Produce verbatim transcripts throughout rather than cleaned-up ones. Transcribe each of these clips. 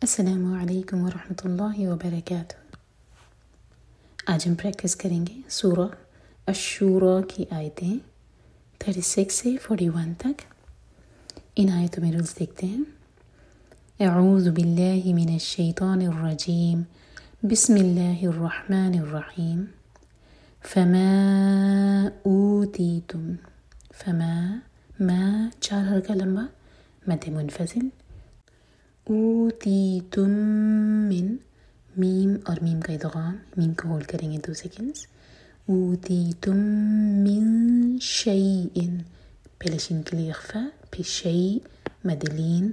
السلام علیکم ورحمۃ اللہ وبرکاتہ۔ آج ہم پریکٹس کریں گے سورہ الشورى کی آیتیں چھتیس سے اکتالیس تک۔ ان آیتوں میں رولز دیکھتے ہیں۔ اعوذ باللہ من الشیطان الرجیم، بسم اللہ الرحمن الرحیم۔ فما اوتیتم، فما ما چار حرکہ لمبا مد منفصل، اوتیتم من میم اور میم کا ادغام، میم کو ہولڈ کریں گے دو سیکنڈز۔ اوتیتم من شیئن، پہلے شین کے لیے اخفا، پھر شیء مد لین،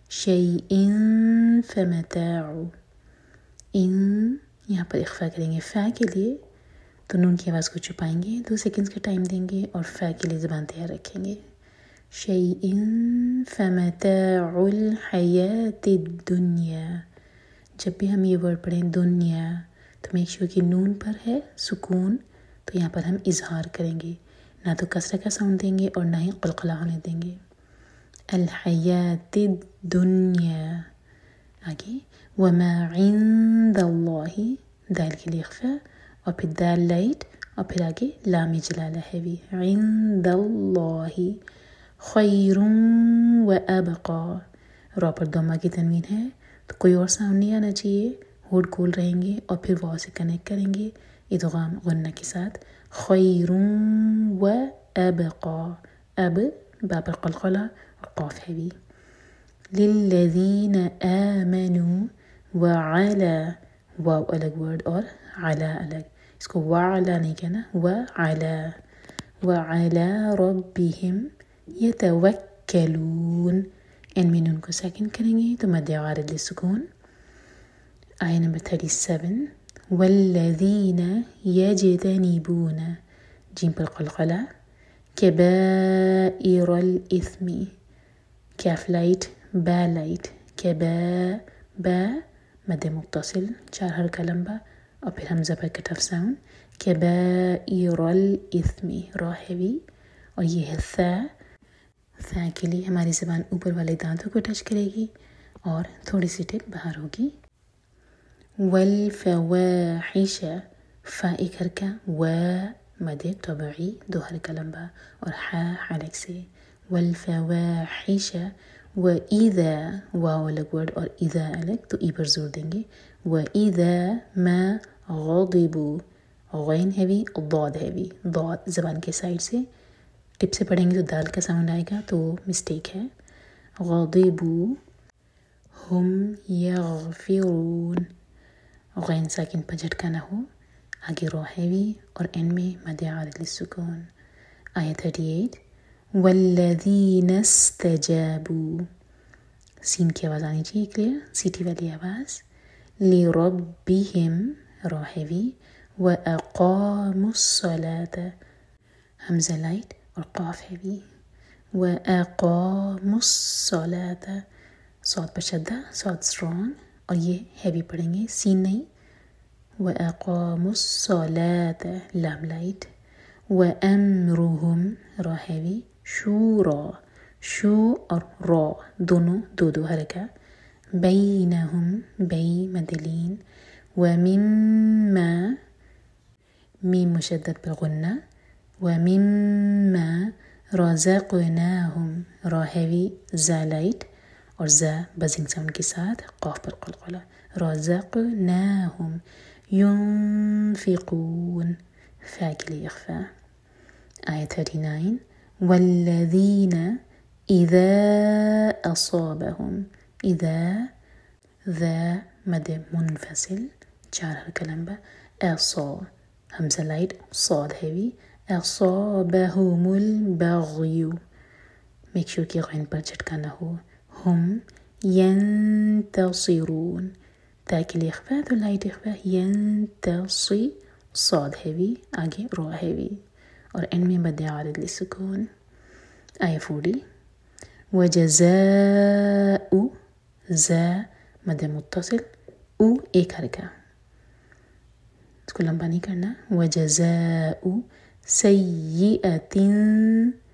شیئن فمتاع، ان یہاں پر اخفا کریں گے فا کے لیے، تو نون کی آواز کو چھپائیں گے، دو سیکنڈز کا ٹائم دیں گے اور فا کے لیے زبان تیار رکھیں گے۔ شیئن فمتاع الحیات الدنیا، جب بھی ہم یہ ورڈ پڑھیں دنیا تو میک شور کہ نون پر ہے سکون، تو یہاں پر ہم اظہار کریں گے، نہ تو کسرہ کا ساؤنڈ دیں گے اور نہ ہی قلقلہ ہونے دیں گے۔ الحیات الدنیا، آگے وما عند اللہ، دال کے لیے اخفا اور پھر دال لائٹ اور پھر آگے لام جلالہ ہیوی، عند اللہ خیر و ابقا، را پر دوما کی تنوین ہے تو کوئی اور ساؤنڈ نہیں آنا چاہیے، ہوڈ کھول رہیں گے اور پھر واو سے کنیکٹ کریں گے ادغام غنہ کے ساتھ، خیر و ابقا، اب با پر قلقلہ اور قاف ہیوی۔ للذین آمنوا وعلا، واو الگ ورڈ اور علا الگ، اس کو وعلا نہیں کہنا، وعلا، وعلا ربہم یتوکلون، ان میں نون کو سیکنڈ کریں گے تو مد عارض للسکون۔ آیہ نمبر سینتیس، والذین یجتنبون، جیم پر قلقلہ، کبائر الاثم، کیف لائٹ با لائٹ، کبا با مد متصل چار حرکہ لمبا اور پھر حمزہ پر کٹف ساؤنڈ، کبائر الاثم، را ہیوی اور یہ ہے ثا، ثا کے لیے ہماری زبان اوپر والے دانتوں کو ٹچ کرے گی اور تھوڑی سی ٹپ باہر ہوگی۔ والفواحش، فا ایک حرکہ، و مد طبعی دو حرکہ لمبا اور حا حلق سے، والفواحش وَإِذَا، واو الگ ورڈ اور اذا الگ تو ای پر زور دیں گے، وَإِذَا مَا غَضِبُوا، غین ہیوی ضاد ہیوی، ضاد زبان کے سائڈ سے ٹپ سے پڑھیں گے تو دال کا ساؤنڈ آئے گا تو مسٹیک ہے، غَضِبُوا ہم یغفرون، غین ساکن پر جھٹکا نہ ہو، آگے را ہیوی اور اینڈ میں مد عارض للسکون۔ آیہ اڑتیس، والذین استجابوا، سین کی آواز آنی چاہیے کلیئر، سیٹی والی آواز، لربہم، را ہیوی، واقاموا الصلاة، حمزہ لائٹ اور قاف ہیوی، واقاموا الصلاة، صاد پر شدہ، صاد سٹرونگ اور یہ ہیوی پڑھیں گے، سین نہیں، واقاموا الصلاة، لام لائٹ، وامرهم، را ہیوی، شورا، شو اور را دونوں دو دو حرکہ، بینہم، بی مد لین، ومما، میم مشدد پر غنہ، ومما رزقناہم، را ہیوی، زا لائٹ اور زا بزنگ ساؤنڈ کے ساتھ قاف پر قلقلہ، رزقناہم ینفقون، فا کے لیے اخفا۔ آیہ انتیس، والذین اذا اصابہم، اذا ذا مد منفصل چار حرکہ لمبا، اصا حمزہ لائٹ صاد ہیوی، اصابہم البغی، میک شور کہ غین پر جھٹکا نہ ہو، ہم ینتصرون، تا کے لیے اخفا تو لائٹ اخفا، ینتصی، صاد ہیوی، آگے را ہیوی اور اینڈ میں مد عارض للسکون۔ آیہ چالیس، وجزاء، زا مد متصل، او ایک حرکہ، اس کو لمبا نہیں کرنا، وجزاء سیئۃ،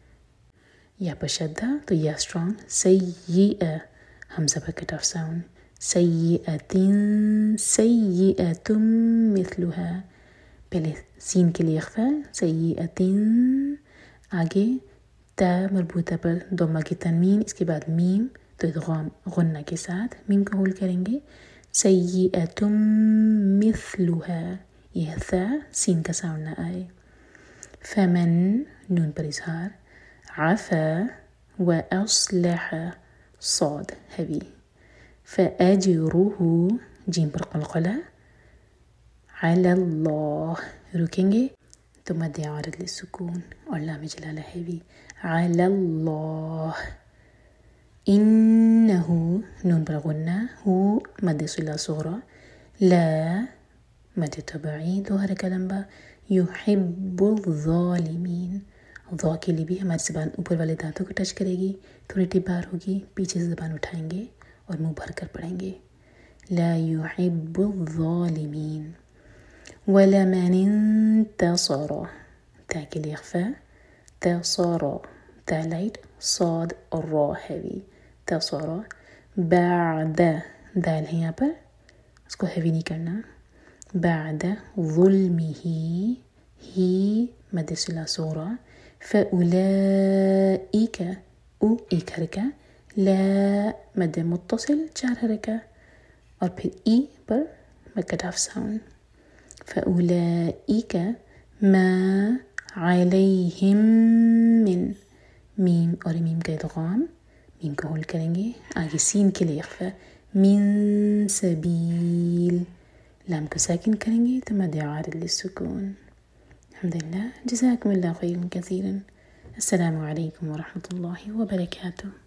یا پر شدہ تو یا اسٹرانگ، سیئہ حمزہ پر کٹ آف ساؤنڈ، سیئۃ سیئۃ مثلها، پہلے سین کے لیے اخفا، سیئۃ، آگے تا مربوطہ پر ضمہ کی تنوین، اس کے بعد میم تو ادغام غنہ کے ساتھ میم کو ہول کریں گے، سیئۃ مثلها، یہ ثا سین کا ساؤنڈ نہ آئے، فمن نون پر اظہار، عفا واصلح صاد ہیوی، فاجرہ جیم پر قلقلہ، علی اللہ رکیں گے تو مد عارض للسکون اور لام جلالہ ہیوی، علی اللہ، انہ نون پر غنہ، ہو مد صلہ صغرى، لا مد طبعی دو حرکہ لمبا، یحب الظالمین، ضا کے لیے بھی ہماری زبان اوپر والے دانتوں کو ٹچ کرے گی، تھوڑی ٹپ بار ہوگی، پیچھے سے زبان اٹھائیں گے اور منہ بھر کر پڑھیں گے، لا يحب الظالمین، ولمن انتصر، تا کے لیے اخفا، تصر، تا لائٹ، صاد اور را ہیوی، تصر، بعد، دال ہے یہاں پر، اس کو ہیوی نہیں کرنا، بعد ظلمہ، ہی مد صلہ صغرى، فأولئک، او ایک حرکہ، لا مد متصل چار حرکہ، اور پھر ای پر مد کٹ آف ساؤنڈ، فأولئک ما علیہم من، میم اور میم کا ادغام، میم کو ہولڈ کریں گے، آگے سین کے لیے اخفا، من سبیل، لام کو ساکن کریں گے تو مد عارض للسکون، الحمدللہ، جزاکم اللہ خیرا کثیرا، السلام علیکم ورحمۃ اللہ وبرکاتہ.